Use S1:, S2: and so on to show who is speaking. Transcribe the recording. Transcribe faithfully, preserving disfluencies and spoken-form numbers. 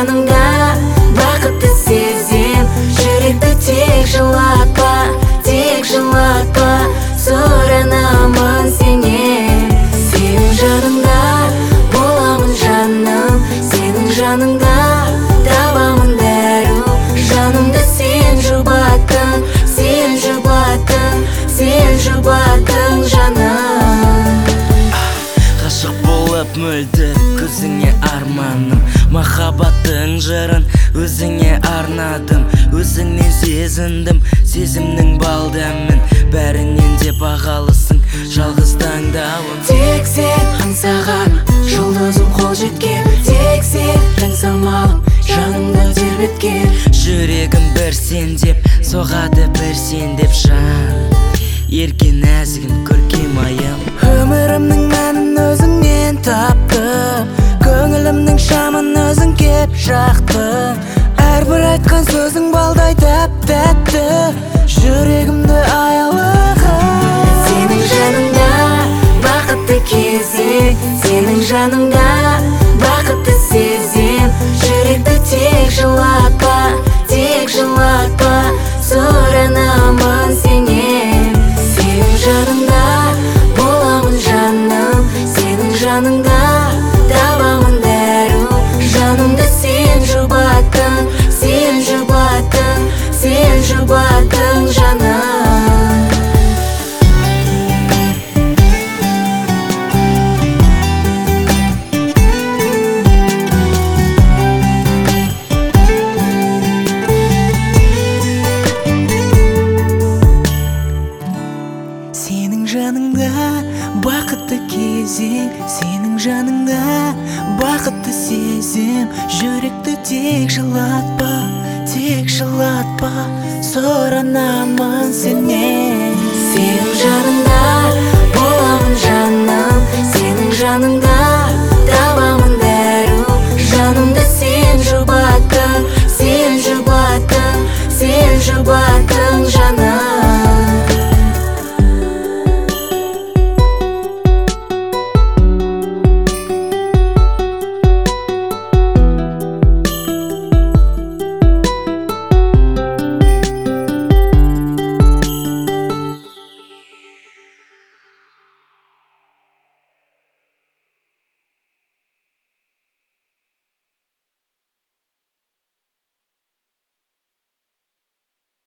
S1: жаныңда бақытты сезем, жүректі тек жылатпа, тек жылатпа, сұранамын сенен. Сенің жаныңда боламын жаным, сенің жаныңда табамын дәру. Жанымды сен жұбаттың, сен жұбаттың, сен жұбаттың жаным.
S2: Ғашық болып мөлдір көзіңе арманым, махаббаттың жырын өзіңе арнадым. Өзіңнен сезіндім сезімнің балдамын, бәрінен де бағалысың жалғыз таңдауым.
S1: Тек сен аңсаған жұлдызым қол жеткен, тек сен таң самалым жанымды тербеткен.
S2: Жүрегім бір сен деп соғады, бір сен деп жан, ерке нәзігім көркем айым.
S1: Өмірімнің мәнін өзіңнен таптым, көңілімнің шамын өзің кеп жақтың. Әрбір айтқан сөзің балдай тәп-тәтті, жүрегімді аялаған. Сенің жаныңда бақытты кезең, сенің жаныңда бақытты сезем, жүректі тек жылатпа, тек жылатпа, сұранамын сенен. Сенің жаныңда боламын жаным, сенің жаныңда табамын дәру. Жанымды сен жұбаттың, сен жұбаттың, сен жұбаттың жаным. Сенің жаныңда бақытты кезең, сенің жаныңда бақытты сезем, жүректі тек жылатпа, тек жылатпа, сұранамын сенен. Сенің жаныңда боламын жаным, сенің жаныңда